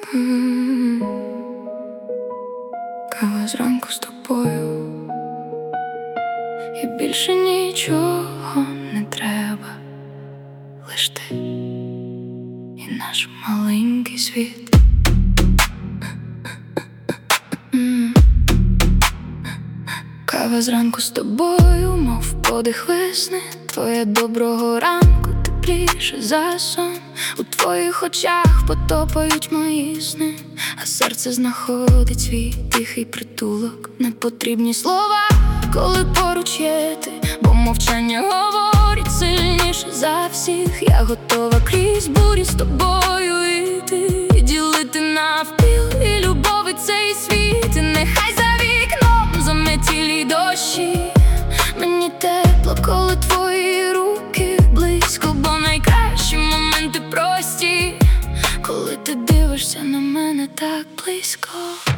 Кава зранку з тобою, і більше нічого не треба, лиш ти і наш маленький світ. Кава зранку з тобою, мов подих весни. Твоє доброго ранку тепліше за сон. У твоїх очах потопають мої сни, а серце знаходить свій тихий притулок. Не потрібні слова, коли поруч є ти, бо мовчання говорить сильніше за всіх. Я готова крізь бурі з тобою йти, і ділити навпіл і любові цей світ. І нехай за вікном заметілі дощі, мені тепло, коли твої руки близько, бо найкращі моменти прості, коли ти дивишся на мене так близько.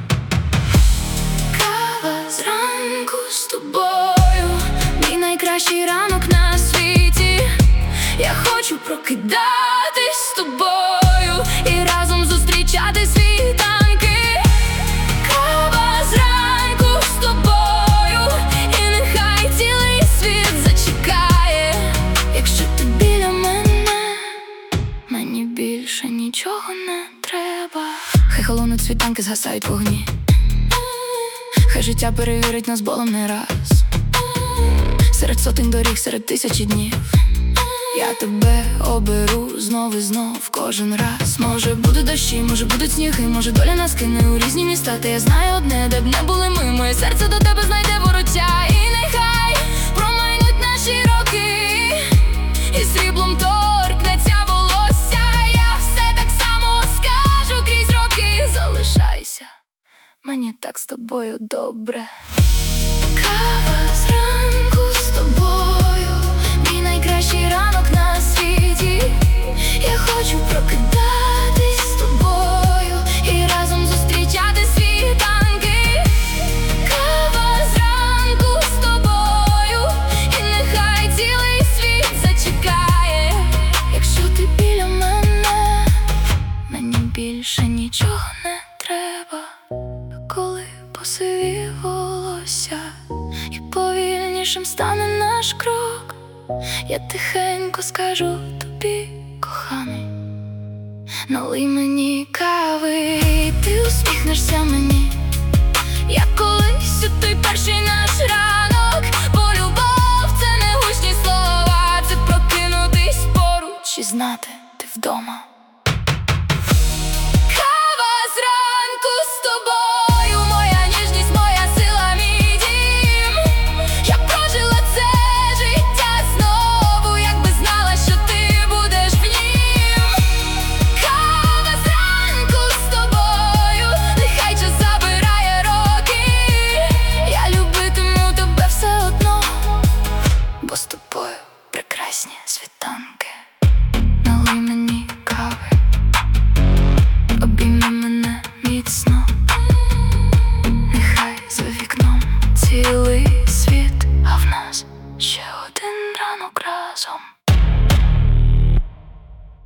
Кава зранку з тобою, мій найкращий ранок на світі. Я хочу прокидатись з тобою і разом зустрічати світанки. Кава зранку з тобою, і нехай цілий світ зачекає. Якщо ти біля мене, мені більше нічого не треба. Хай холонуть світанки, згасають вогні, хай життя перевірить нас болем не раз. Серед сотень доріг, серед тисячі днів я тебе оберу знов і знов, кожен раз. Може будуть дощі, може будуть сніги, може доля нас кине у різні міста. Та я знаю одне, де б не були ми, моє серце до тебе знайде вороття. І нехай промайнуть наші роки, і сріблом торкнеться волосся. Я все так само скажу крізь роки. Залишайся, мені так з тобою добре. Кава зранку з тобою, мій найкращий ранок на світі. Я хочу прокидатись з тобою і разом зустрічати світанки. Кава зранку з тобою, і нехай цілий світ зачекає. Якщо ти біля мене, мені більше нічого не треба. Коли посиві волосся і повільнішим стане наш крок, я тихенько скажу тобі, коханий, налий мені кави, і ти усміхнешся мені, як колись у той перший наш ранок. Бо любов — це не гучні слова, це прокинутись поруч і знати, ти вдома.